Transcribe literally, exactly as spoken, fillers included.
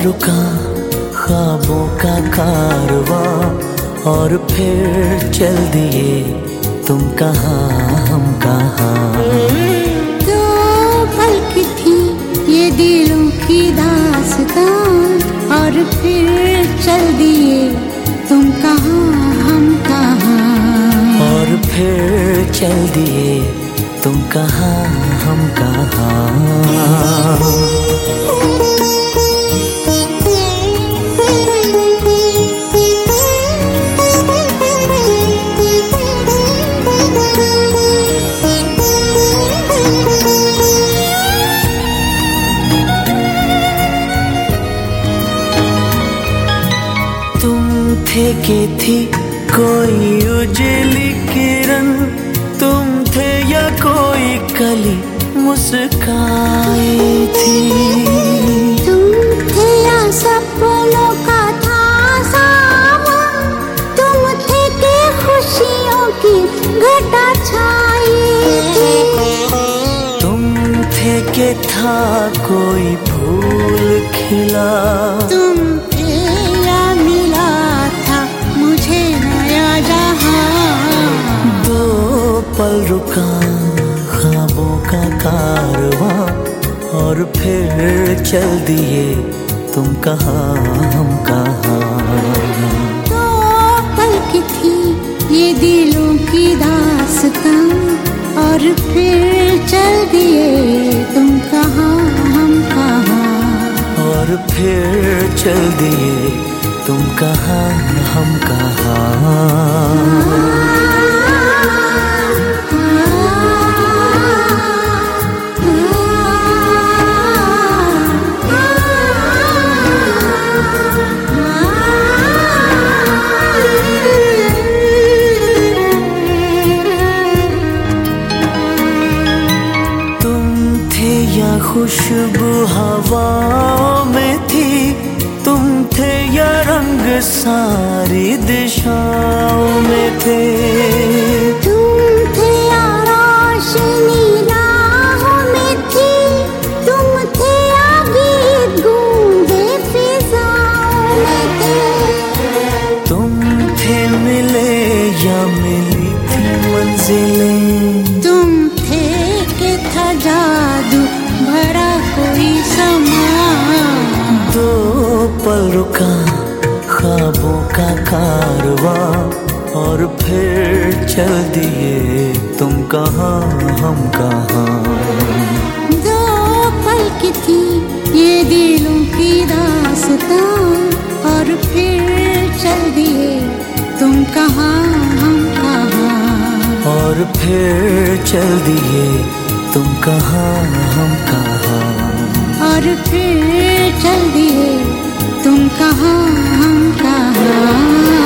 रुका ख्वाबों का कारवां और फिर चल दिए तुम कहाँ हम कहाँ। दो पल की थी ये दिलों की दास्तां और फिर चल दिए तुम कहाँ हम कहाँ। और फिर चल दिए तुम कहाँ हम कहाँ। थे के थी कोई उजली किरण, तुम थे या कोई कली मुस्काई थी। तुम थे या सपनों का था सावन, तुम थे के खुशियों की घटा छाई थी। तुम थे के था कोई फूल खिला, तुम थे या मिला मुझे नया जहां। दो पल रुका ख्वाबों का कारवां और फिर चल दिए तुम कहाँ हम कहाँ। दो पल की थी ये दिलों की दास्तां और फिर चल दिए तुम कहाँ हम कहाँ। और फिर चल दिए तुम कहाँ हम कहाँ। तुम थे या खुशबू हवाओं में थी, तुम थे या रंग सारी दिशाओं में थे। तुम थे या रोशनी राहों में थी, तुम थे या गीत गूंजे फिजाओं में थे। तुम थे मिले या मिली थी मंजिलें, तुम थे के था जादू भरा कोई समा। दो पल रुका ख्वाबों का कारवां और फिर चल दिए तुम कहाँ हम कहाँ। दो पल की थी ये दिलों की दास्तां और फिर चल दिए तुम कहाँ हम कहाँ। और फिर चल दिए तुम कहाँ हम कहाँ। और फिर चल दिए तुम कहाँ हम कहाँ।